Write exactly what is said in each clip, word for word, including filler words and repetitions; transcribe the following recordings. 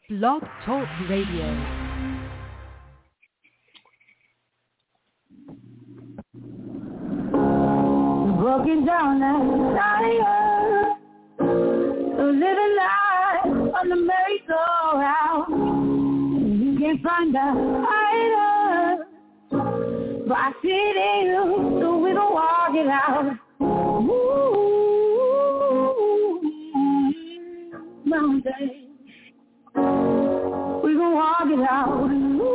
Blog Talk Radio. Broken down and tired, living life on the merry-go-round. You can't find a fighter, but I see it in you, so we gon' walk it out. Ooh, mountain, we gon' walk it out.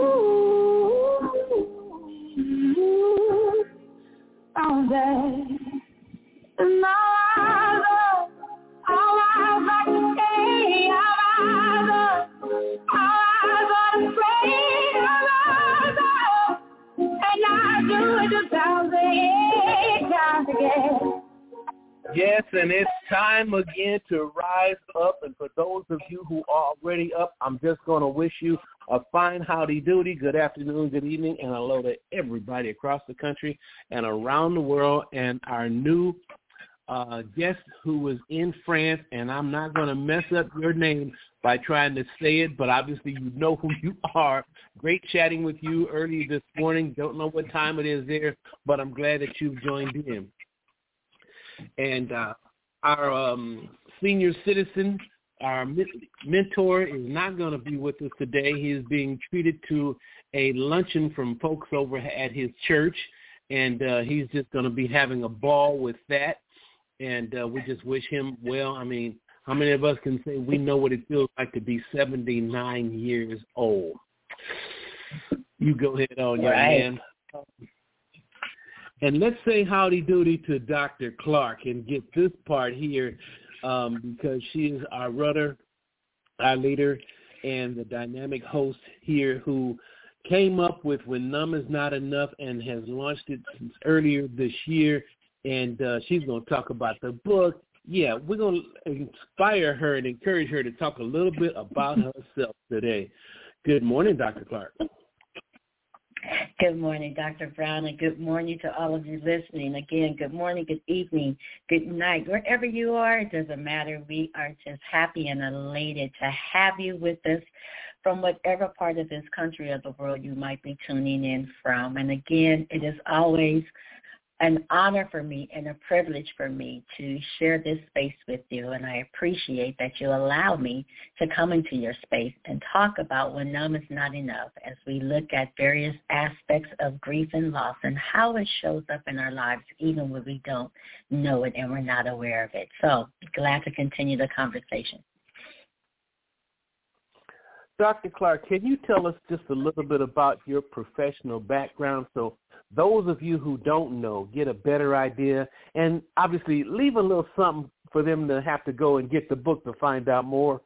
Ooh, mountain. And now I know how I like to stay, how I know, how I got to pray, how I know, and I do it a thousand times again. Yes, and it's time again to rise up. And for those of you who are already up, I'm just going to wish you a fine howdy doody, good afternoon, good evening, and hello to everybody across the country and around the world. And our new uh, guest who was in France, and I'm not going to mess up your name by trying to say it, but obviously you know who you are. Great chatting with you early this morning. Don't know what time it is there, but I'm glad that you've joined in. And uh, our um, senior citizen, our mentor, is not going to be with us today. He is being treated to a luncheon from folks over at his church, and uh, he's just going to be having a ball with that. And uh, we just wish him well. I mean, how many of us can say we know what it feels like to be seventy-nine years old? You go ahead on, young man. And let's say howdy doody to Doctor Clark and get this part here um, because she is our rudder, our leader, and the dynamic host here who came up with When Numb Is Not Enough and has launched it since earlier this year. And uh, she's going to talk about the book. Yeah, we're going to inspire her and encourage her to talk a little bit about herself today. Good morning, Doctor Clark. Good morning, Doctor Brown, and good morning to all of you listening. Again, good morning, good evening, good night. Wherever you are, it doesn't matter. We are just happy and elated to have you with us from whatever part of this country or the world you might be tuning in from. And again, it is always an honor for me and a privilege for me to share this space with you, and I appreciate that you allow me to come into your space and talk about when numb is not enough as we look at various aspects of grief and loss and how it shows up in our lives even when we don't know it and we're not aware of it. So glad to continue the conversation. Doctor Clark, can you tell us just a little bit about your professional background so those of you who don't know get a better idea, and obviously leave a little something for them to have to go and get the book to find out more?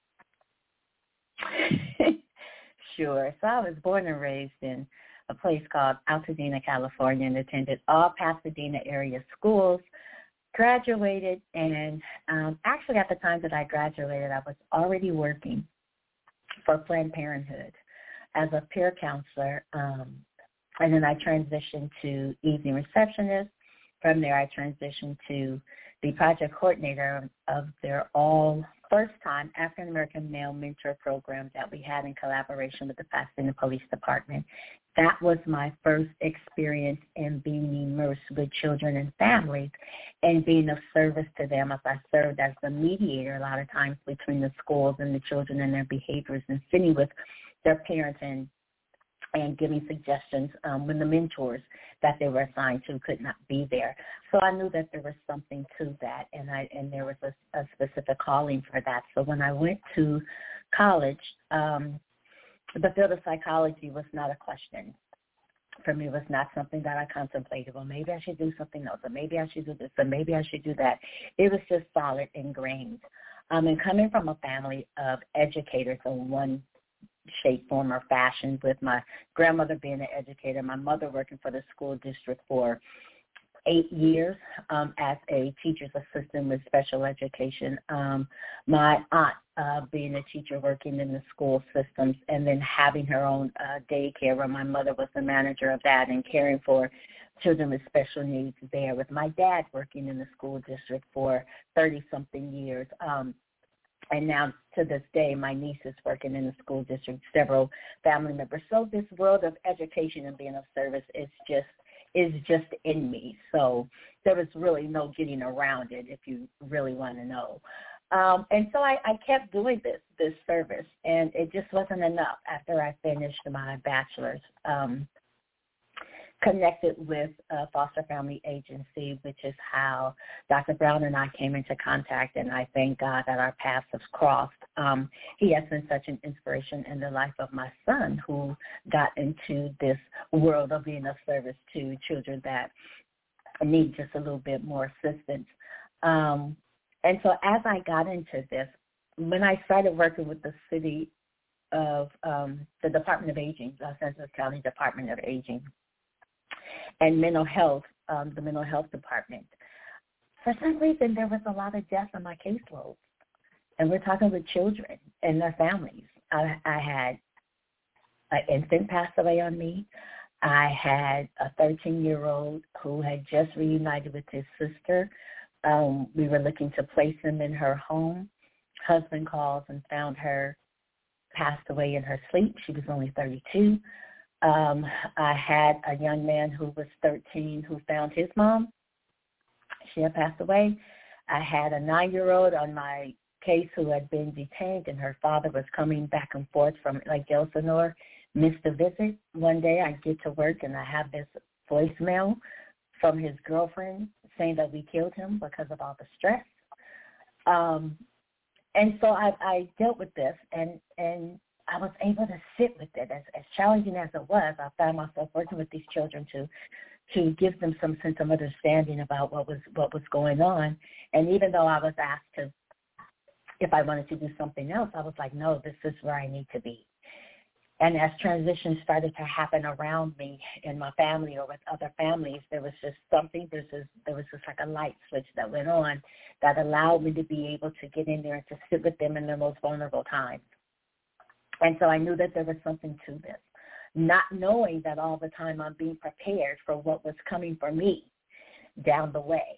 Sure. So I was born and raised in a place called Altadena, California, and attended all Pasadena area schools, graduated, and um, actually at the time that I graduated, I was already working for Planned Parenthood as a peer counselor, um, and then I transitioned to evening receptionist. From there, I transitioned to the project coordinator of their all first-time African-American male mentor program that we had in collaboration with the Pasadena Police Department. That was my first experience in being immersed with children and families and being of service to them as I served as the mediator a lot of times between the schools and the children and their behaviors and sitting with their parents and and giving suggestions um, when the mentors that they were assigned to could not be there. So I knew that there was something to that, and I and there was a, a specific calling for that. So when I went to college, um, the field of psychology was not a question. For me, it was not something that I contemplated. Well, maybe I should do something else, or maybe I should do this, or maybe I should do that. It was just solid, ingrained. Um, and coming from a family of educators in one shape, form, or fashion, with my grandmother being an educator, my mother working for the school district for eight years um, as a teacher's assistant with special education, um, my aunt uh, being a teacher working in the school systems, and then having her own uh, daycare where my mother was the manager of that and caring for children with special needs there, with my dad working in the school district for thirty-something years. Um, And now to this day, my niece is working in the school district, several family members. So this world of education and being of service is just is just in me. So there was really no getting around it if you really want to know. Um, and so I, I kept doing this, this service, and it just wasn't enough after I finished my bachelor's. Um, connected with a foster family agency, which is how Doctor Brown and I came into contact, and I thank God that our paths have crossed. Um, he has been such an inspiration in the life of my son, who got into this world of being of service to children that need just a little bit more assistance. Um, and so as I got into this, when I started working with the city of um, the Department of Aging, Los Angeles County Department of Aging, and mental health, um, the mental health department, for some reason there was a lot of death on my caseload. And we're talking with children and their families. I, I had an infant pass away on me. I had a thirteen-year-old who had just reunited with his sister. Um, we were looking to place him in her home. Husband calls and found her passed away in her sleep. She was only thirty-two. Um, I had a young man who was thirteen who found his mom. She had passed away. I had a nine-year-old on my case who had been detained, and her father was coming back and forth from Lake Elsinore, missed a visit. One day I get to work, and I have this voicemail from his girlfriend saying that we killed him because of all the stress. Um, and so I, I dealt with this, and, and I was able to sit with it. As, as challenging as it was, I found myself working with these children to to give them some sense of understanding about what was what was going on. And even though I was asked to, if I wanted to do something else, I was like, no, this is where I need to be. And as transitions started to happen around me in my family or with other families, there was just something, there was just, there was just like a light switch that went on that allowed me to be able to get in there and to sit with them in their most vulnerable times. And so I knew that there was something to this, not knowing that all the time I'm being prepared for what was coming for me down the way.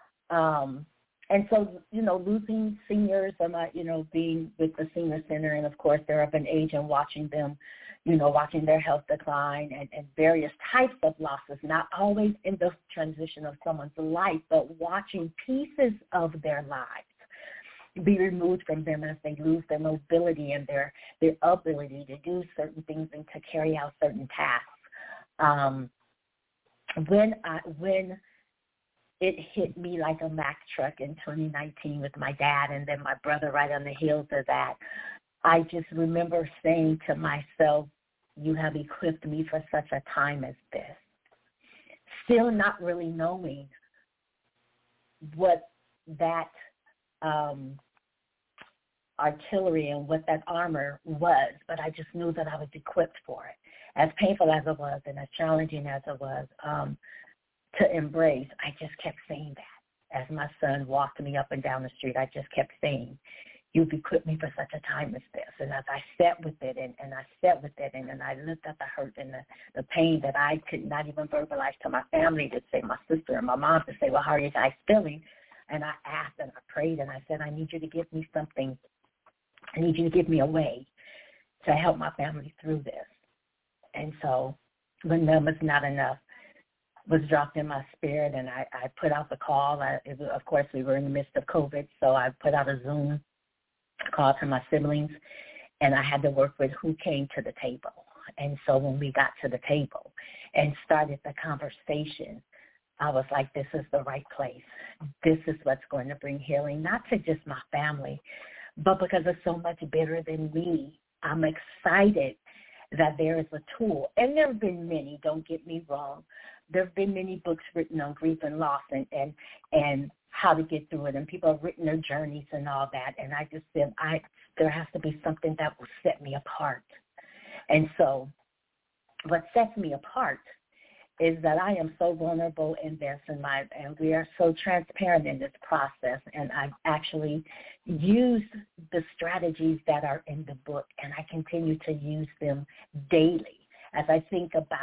Um, and so, you know, losing seniors, I'm not, you know, being with the senior center, and of course they're of an age and watching them, you know, watching their health decline and, and various types of losses, not always in the transition of someone's life, but watching pieces of their lives be removed from them as they lose their mobility and their, their ability to do certain things and to carry out certain tasks. Um, when I, when it hit me like a Mack truck in twenty nineteen with my dad and then my brother right on the heels of that, I just remember saying to myself, you have equipped me for such a time as this. Still not really knowing what that um, artillery and what that armor was, but I just knew that I was equipped for it. As painful as it was and as challenging as it was um, to embrace, I just kept saying that. As my son walked me up and down the street, I just kept saying, you've equipped me for such a time as this. And as I sat with it and, and I sat with it and, and I looked at the hurt and the, the pain that I could not even verbalize to my family, to say, my sister and my mom, to say, well, how are you guys feeling? And I asked and I prayed and I said, I need you to give me something. I need you to give me a way to help my family through this. And so when that was not enough, was dropped in my spirit, and I, I put out the call. I, it was, of course, we were in the midst of COVID, so I put out a Zoom call to my siblings, and I had to work with who came to the table. And so when we got to the table and started the conversation, I was like, this is the right place. This is what's going to bring healing, not to just my family, but because it's so much bigger than me. I'm excited that there is a tool, and there have been many, don't get me wrong. There have been many books written on grief and loss and, and, and how to get through it, and people have written their journeys and all that, and I just said, I, there has to be something that will set me apart. And so what sets me apart is that I am so vulnerable in this, and my and we are so transparent in this process, and I've actually used the strategies that are in the book, and I continue to use them daily as I think about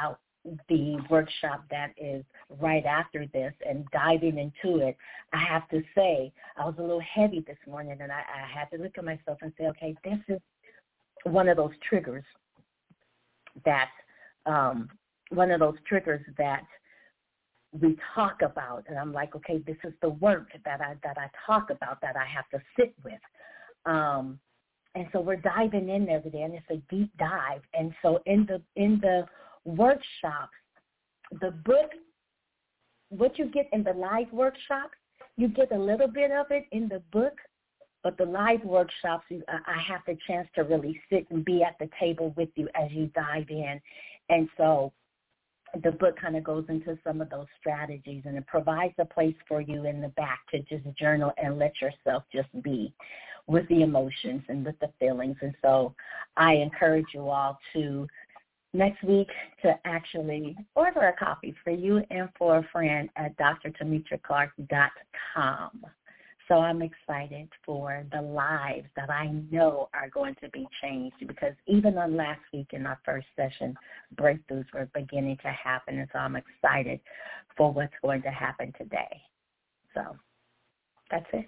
the workshop that is right after this and diving into it, I have to say I was a little heavy this morning, and I, I had to look at myself and say, okay, this is one of those triggers that um, one of those triggers that we talk about, and I'm like, okay, this is the work that I that I talk about that I have to sit with. Um, and so we're diving in there today, and it's a deep dive. And so in the in the workshops, the book, what you get in the live workshops, you get a little bit of it in the book, but the live workshops, you, I have the chance to really sit and be at the table with you as you dive in. And so the book kind of goes into some of those strategies, and it provides a place for you in the back to just journal and let yourself just be with the emotions and with the feelings. And so I encourage you all to next week to actually order a copy for you and for a friend at d r tamitra clark dot com. So I'm excited for the lives that I know are going to be changed, because even on last week in our first session, breakthroughs were beginning to happen. And so I'm excited for what's going to happen today. So that's it.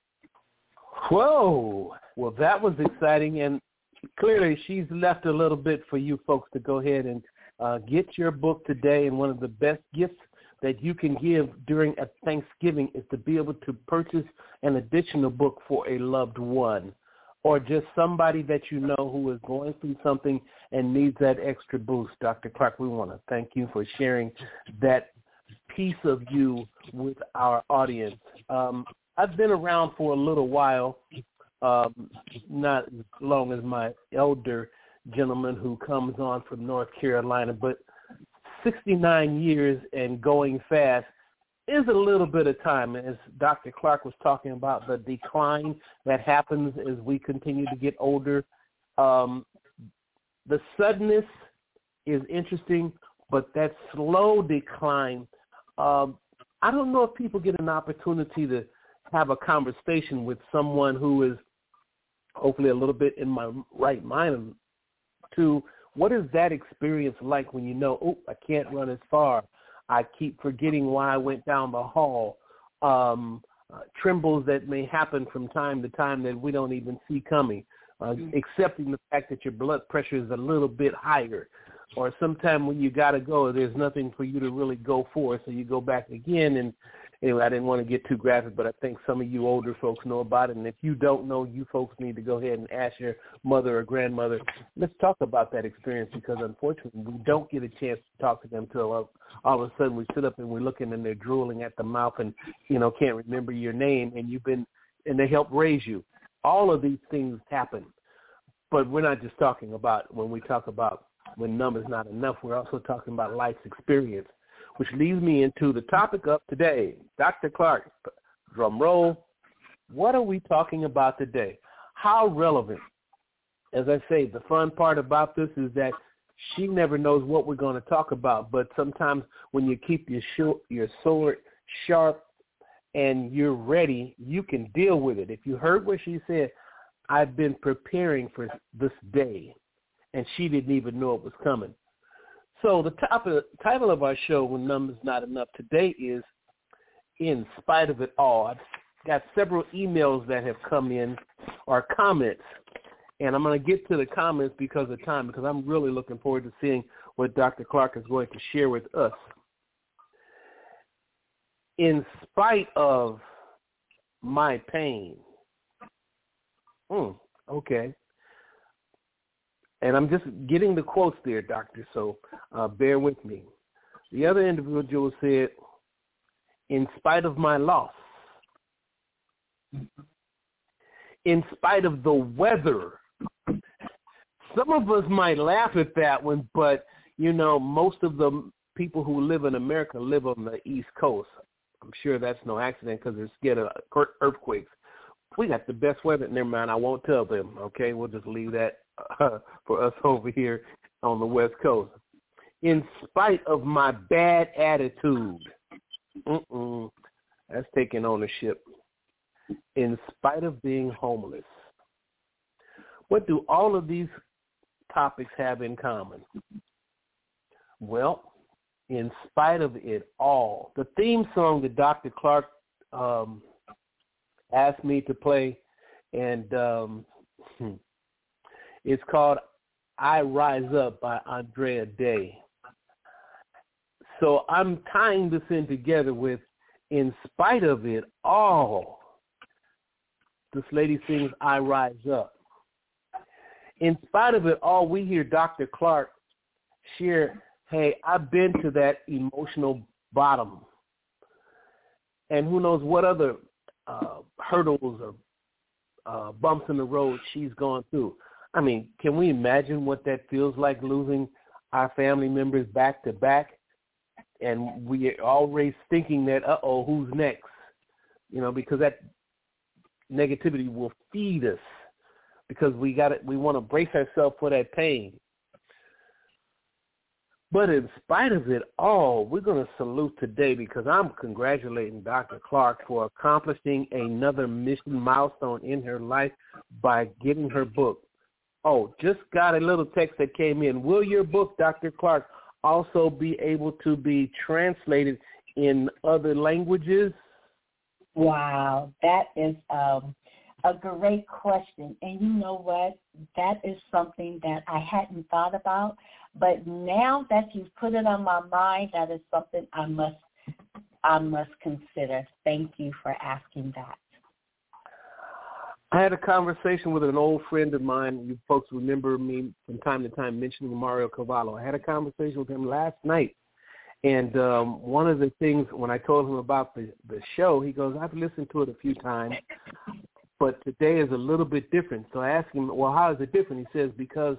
Whoa. Well, that was exciting. And clearly she's left a little bit for you folks to go ahead and uh, get your book today. And one of the best gifts that you can give during a Thanksgiving is to be able to purchase an additional book for a loved one, or just somebody that you know who is going through something and needs that extra boost. Doctor Clark, we want to thank you for sharing that piece of you with our audience. Um, I've been around for a little while, um, not as long as my elder gentleman who comes on from North Carolina, but sixty-nine years and going fast is a little bit of time. As Doctor Clark was talking about the decline that happens as we continue to get older, um, the suddenness is interesting, but that slow decline, um, I don't know if people get an opportunity to have a conversation with someone who is hopefully a little bit in my right mind to what is that experience like when you know, oh, I can't run as far. I keep forgetting why I went down the hall. Um, uh, trembles that may happen from time to time that we don't even see coming. Uh, mm-hmm. Accepting the fact that your blood pressure is a little bit higher. Or sometime when you got to go, there's nothing for you to really go for, so you go back again. And anyway, I didn't want to get too graphic, but I think some of you older folks know about it. And if you don't know, you folks need to go ahead and ask your mother or grandmother. Let's talk about that experience, because unfortunately we don't get a chance to talk to them until all, all of a sudden we sit up and we're looking and they're drooling at the mouth and, you know, can't remember your name, and you've been, and they help raise you. All of these things happen. But we're not just talking about, when we talk about when numbers not enough, we're also talking about life's experience, which leads me into the topic of today. Doctor Clark, drum roll, what are we talking about today? How relevant? As I say, the fun part about this is that she never knows what we're going to talk about, but sometimes when you keep your sh- your sword sharp and you're ready, you can deal with it. If you heard what she said, I've been preparing for this day, and she didn't even know it was coming. So the top of, title of our show, When Numbers Not Enough, today is In Spite of It All. I've got several emails that have come in, or comments, and I'm going to get to the comments because of time, because I'm really looking forward to seeing what Doctor Clark is going to share with us. In spite of my pain. Hmm, okay. And I'm just getting the quotes there, Doctor, so uh, bear with me. The other individual said, in spite of my loss, in spite of the weather. Some of us might laugh at that one, but, you know, most of the people who live in America live on the East Coast. I'm sure that's no accident because they're scared of earthquakes. We got the best weather. Never mind, I won't tell them, okay? We'll just leave that uh, for us over here on the West Coast. In spite of my bad attitude, mm-mm, that's taking ownership. In spite of being homeless. What do all of these topics have in common? Well, In Spite of It All. The theme song that Doctor Clark um, asked me to play, and um, it's called I Rise Up by Andrea Day. So I'm tying this in together with In Spite of It All. This lady sings I Rise Up. In spite of it all, we hear Doctor Clark share, hey, I've been to that emotional bottom. And who knows what other uh, hurdles or uh, bumps in the road she's gone through. I mean, can we imagine what that feels like, losing our family members back to back? And we are always thinking that, uh-oh, who's next? You know, because that negativity will feed us, because we got it. We want to brace ourselves for that pain. But in spite of it all, we're going to salute today, because I'm congratulating Doctor Clark for accomplishing another mission milestone in her life by getting her book. Oh, just got a little text that came in. Will your book, Doctor Clark, also be able to be translated in other languages? Wow, that is um, a great question. And you know what? That is something that I hadn't thought about. But now that you've put it on my mind, that is something I must I must consider. Thank you for asking that. I had a conversation with an old friend of mine. You folks remember me from time to time mentioning Mario Cavallo. I had a conversation with him last night. And um, one of the things, when I told him about the, the show, he goes, I've listened to it a few times, but today is a little bit different. So I asked him, well, how is it different? He says, because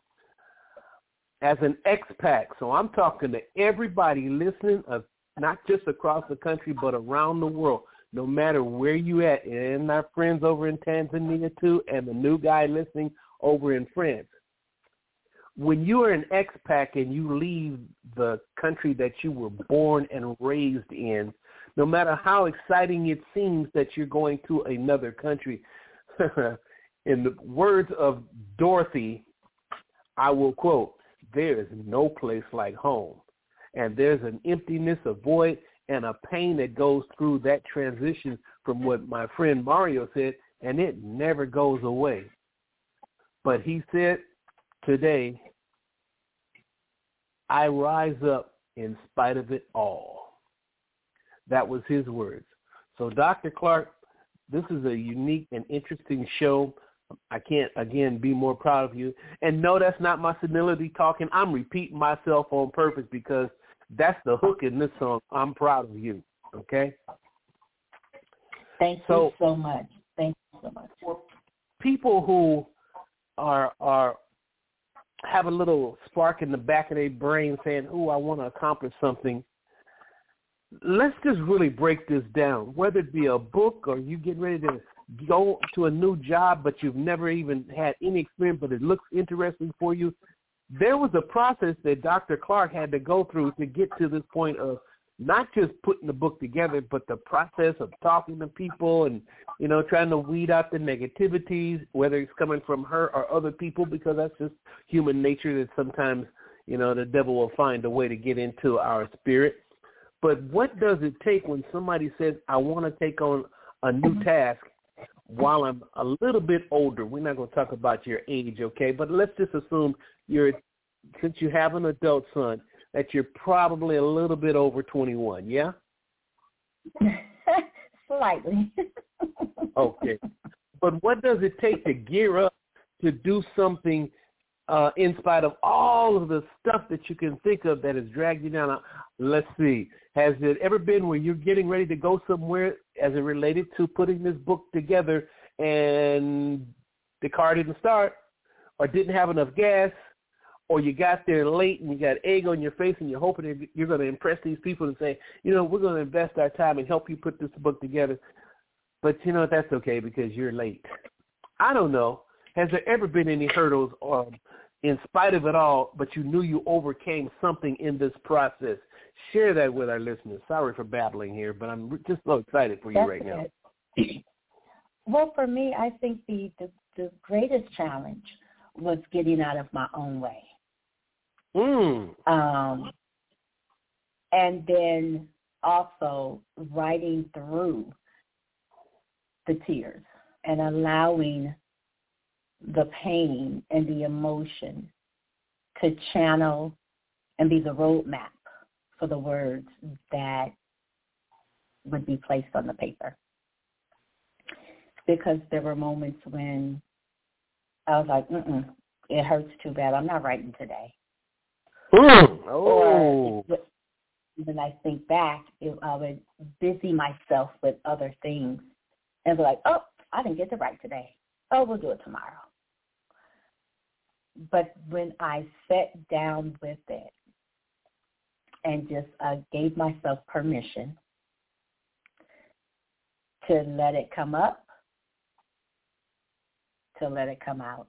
as an expat, so I'm talking to everybody listening, uh, not just across the country, but around the world, no matter where you at, and our friends over in Tanzania too, and the new guy listening over in France. When you are an expat and you leave the country that you were born and raised in, no matter how exciting it seems that you're going to another country, in the words of Dorothy, I will quote, there is no place like home. And there's an emptiness, a void, and a pain that goes through that transition from what my friend Mario said, and it never goes away. But he said, today, I rise up in spite of it all. That was his words. So, Doctor Clark, this is a unique and interesting show. I can't, again, be more proud of you. And no, that's not my senility talking. I'm repeating myself on purpose, because that's the hook in this song. I'm proud of you, okay? Thank so, you so much. Thank you so much. For people who are are have a little spark in the back of their brain saying, oh, I want to accomplish something, let's just really break this down. Whether it be a book or you get ready to go to a new job, but you've never even had any experience, but it looks interesting for you, there was a process that Doctor Clark had to go through to get to this point of not just putting the book together, but the process of talking to people and, you know, trying to weed out the negativities, whether it's coming from her or other people, because that's just human nature that sometimes, you know, the devil will find a way to get into our spirit. But what does it take when somebody says, I want to take on a new task while I'm a little bit older? We're not going to talk about your age, okay? But let's just assume you're, since you have an adult son, that you're probably a little bit over twenty-one, yeah? Slightly. Okay. But what does it take to gear up to do something uh, in spite of all of the stuff that you can think of that has dragged you down? Let's see. Has it ever been where you're getting ready to go somewhere as it related to putting this book together and the car didn't start or didn't have enough gas, or you got there late and you got egg on your face and you're hoping that you're going to impress these people and say, you know, we're going to invest our time and help you put this book together. But, you know, that's okay because you're late. I don't know. Has there ever been any hurdles or in spite of it all, but you knew you overcame something in this process? Share that with our listeners. Sorry for babbling here, but I'm just so excited for you that's right now. It. Well, for me, I think the, the, the greatest challenge was getting out of my own way. Mm. Um, and then also writing through the tears and allowing the pain and the emotion to channel and be the roadmap for the words that would be placed on the paper. Because there were moments when I was like, mm-mm, it hurts too bad. I'm not writing today. Oh. Or it, when I think back, it, I would busy myself with other things and be like, oh, I didn't get to write today. Oh, we'll do it tomorrow. But when I sat down with it and just uh, gave myself permission to let it come up, to let it come out,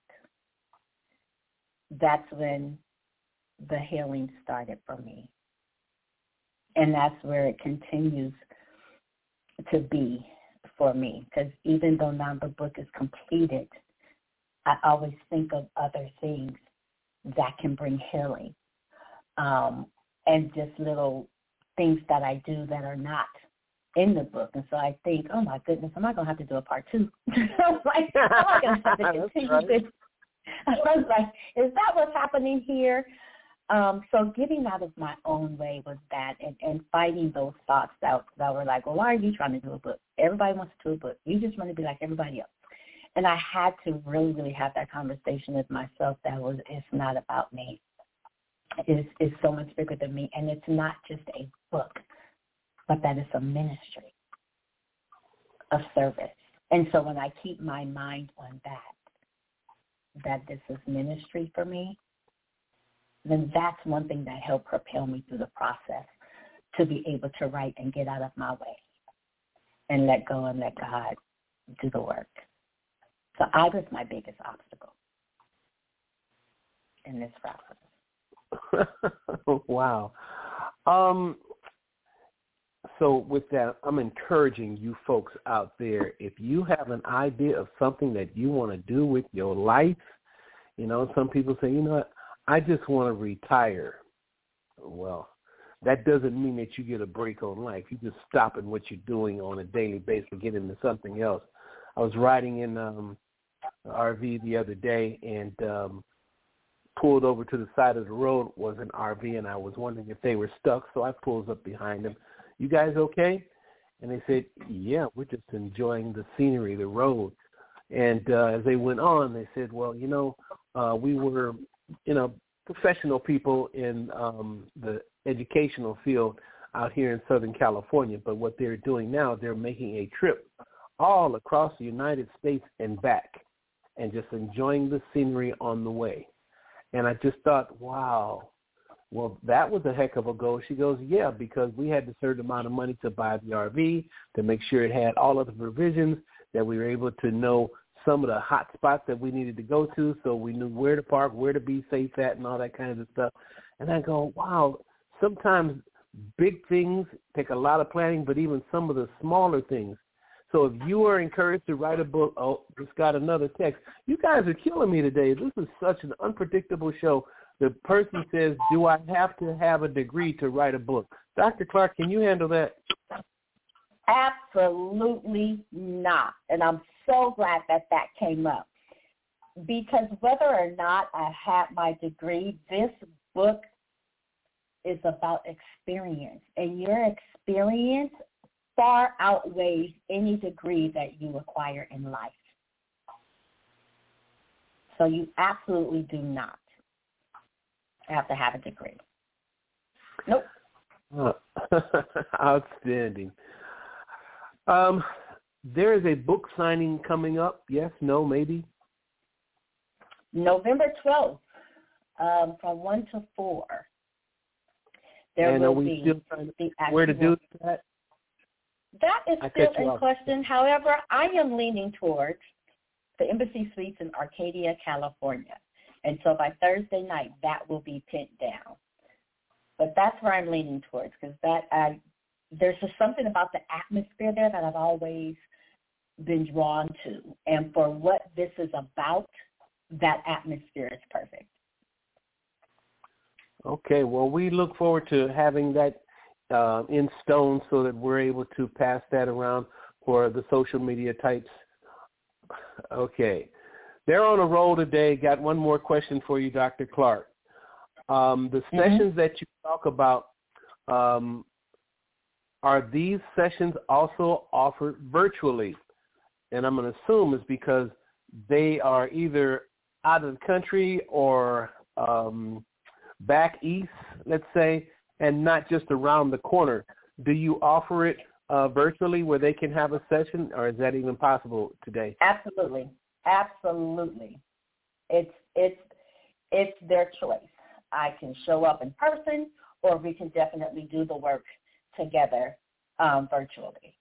that's when the healing started for me. And that's where it continues to be for me. Because even though now the book is completed, I always think of other things that can bring healing, um, and just little things that I do that are not in the book. And so I think, oh, my goodness, am I going to have to do a part two? like, am I going to have to continue right. this? I was like, is that what's happening here? Um, so getting out of my own way was that, and, and fighting those thoughts that, that were like, well, why are you trying to do a book? Everybody wants to do a book. You just want to be like everybody else. And I had to really, really have that conversation with myself that was, it's not about me. It's, it's so much bigger than me. And it's not just a book, but that it's a ministry of service. And so when I keep my mind on that, that this is ministry for me, then that's one thing that helped propel me through the process to be able to write and get out of my way and let go and let God do the work. So I was my biggest obstacle in this process. Wow. Um, so with that, I'm encouraging you folks out there, if you have an idea of something that you want to do with your life, you know, some people say, you know what, I just want to retire. Well, that doesn't mean that you get a break on life. You just stop in what you're doing on a daily basis and get into something else. I was riding in um, an R V the other day and um, pulled over to the side of the road was an R V, and I was wondering if they were stuck, so I pulled up behind them. You guys okay? And they said, yeah, we're just enjoying the scenery, the road. And uh, as they went on, they said, well, you know, uh, we were, you know, professional people in um, the educational field out here in Southern California, but what they're doing now, they're making a trip all across the United States and back and just enjoying the scenery on the way. And I just thought, wow, well, that was a heck of a goal. She goes, yeah, because we had a certain amount of money to buy the R V, to make sure it had all of the provisions, that we were able to know some of the hot spots that we needed to go to, so we knew where to park, where to be safe at, and all that kind of stuff. And I go, wow, sometimes big things take a lot of planning, but even some of the smaller things. So if you are encouraged to write a book, oh, just got another text. You guys are killing me today. This is such an unpredictable show. The person says, do I have to have a degree to write a book? Doctor Clark, can you handle that? Absolutely not. And I'm so glad that that came up. Because whether or not I had my degree, this book is about experience. And your experience far outweighs any degree that you acquire in life. So you absolutely do not have to have a degree. Nope. Uh, outstanding. Um, there is a book signing coming up. Yes, no, maybe? November twelfth, um, from one to four. There and will are we be still trying to the actual, where to do that? That is I still in off. question. However, I am leaning towards the Embassy Suites in Arcadia, California. And so by Thursday night, that will be pinned down. But that's where I'm leaning towards, because that I, there's just something about the atmosphere there that I've always been drawn to. And for what this is about, that atmosphere is perfect. Okay, well, we look forward to having that uh, in stone so that we're able to pass that around for the social media types? Okay. They're on a roll today. Got one more question for you, Doctor Clark. Um, the mm-hmm. sessions that you talk about, um, are these sessions also offered virtually? And I'm going to assume it's because they are either out of the country or um, back east, let's say, and not just around the corner. Do you offer it uh, virtually where they can have a session, or is that even possible today? Absolutely. Absolutely. It's it's it's their choice. I can show up in person, or we can definitely do the work together um, virtually.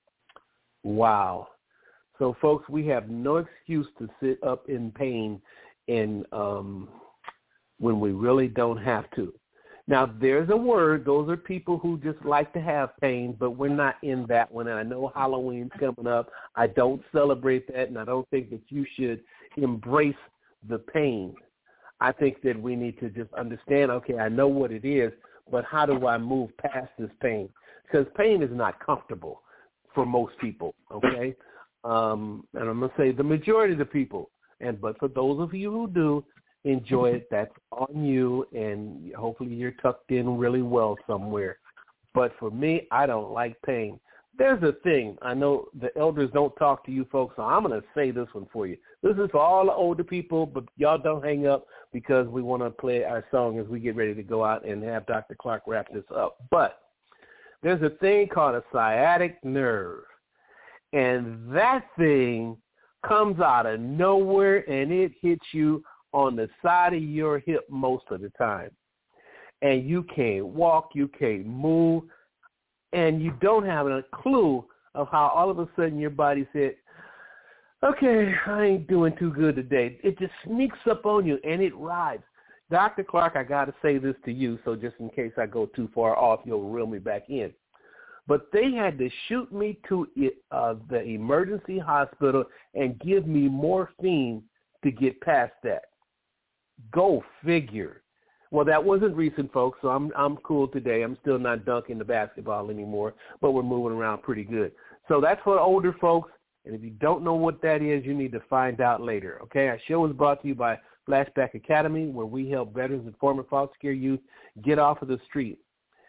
Wow. So, folks, we have no excuse to sit up in pain in, um, when we really don't have to. Now, there's a word. Those are people who just like to have pain, but we're not in that one. And I know Halloween's coming up. I don't celebrate that, and I don't think that you should embrace the pain. I think that we need to just understand, okay, I know what it is, but how do I move past this pain? Because pain is not comfortable for most people, okay? Um, and I'm going to say the majority of the people, and but for those of you who do, enjoy it. That's on you, and hopefully you're tucked in really well somewhere. But for me, I don't like pain. There's a thing. I know the elders don't talk to you folks, so I'm going to say this one for you. This is for all the older people, but y'all don't hang up because we want to play our song as we get ready to go out and have Doctor Clark wrap this up. But there's a thing called a sciatic nerve, and that thing comes out of nowhere, and it hits you on the side of your hip most of the time. And you can't walk, you can't move, and you don't have a clue of how all of a sudden your body said, okay, I ain't doing too good today. It just sneaks up on you, and it rides. Doctor Clark, I got to say this to you, so just in case I go too far off, you'll reel me back in. But they had to shoot me to uh, the emergency hospital and give me morphine to get past that. Go figure. Well, that wasn't recent, folks, so I'm I'm cool today. I'm still not dunking the basketball anymore, but we're moving around pretty good. So that's for older folks, and if you don't know what that is, you need to find out later, okay? Our show is brought to you by Flashback Academy, where we help veterans and former foster care youth get off of the street.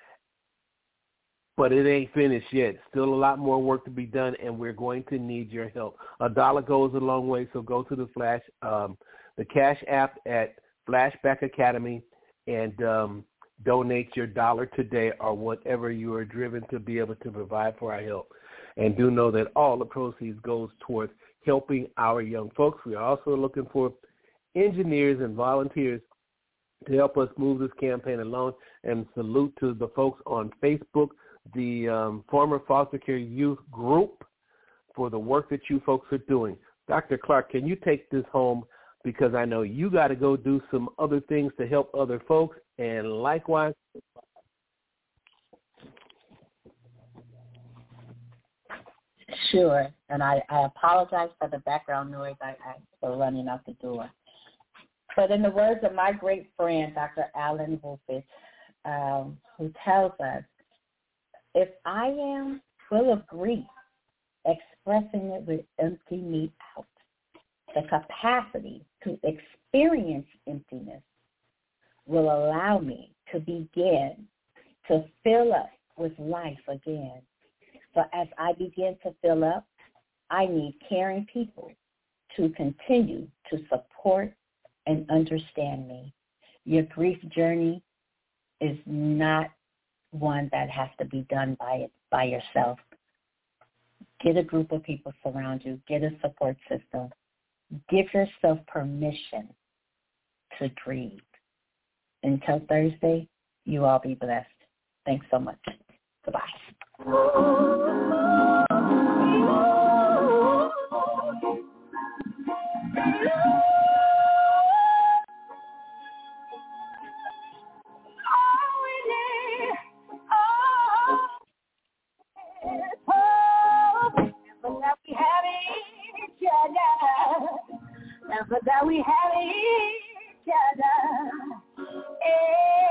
But it ain't finished yet. Still a lot more work to be done, and we're going to need your help. A dollar goes a long way, so go to the Flash, um, the Cash App at Flashback Academy, and um, donate your dollar today or whatever you are driven to be able to provide for our help. And do know that all the proceeds goes towards helping our young folks. We are also looking for engineers and volunteers to help us move this campaign along. And salute to the folks on Facebook, the um, former foster care youth group, for the work that you folks are doing. Doctor Clark, can you take this home? Because I know you got to go do some other things to help other folks, and likewise. Sure, and I, I apologize for the background noise. I, I for running out the door. But in the words of my great friend, Doctor Alan Wolfett, um, who tells us, if I am full of grief, expressing it would empty me out. The capacity to experience emptiness will allow me to begin to fill up with life again. So as I begin to fill up, I need caring people to continue to support and understand me. Your grief journey is not one that has to be done by it by yourself. Get a group of people surround you. Get a support system. Give yourself permission to grieve. Until Thursday, you all be blessed. Thanks so much. Goodbye. Never that we have each other.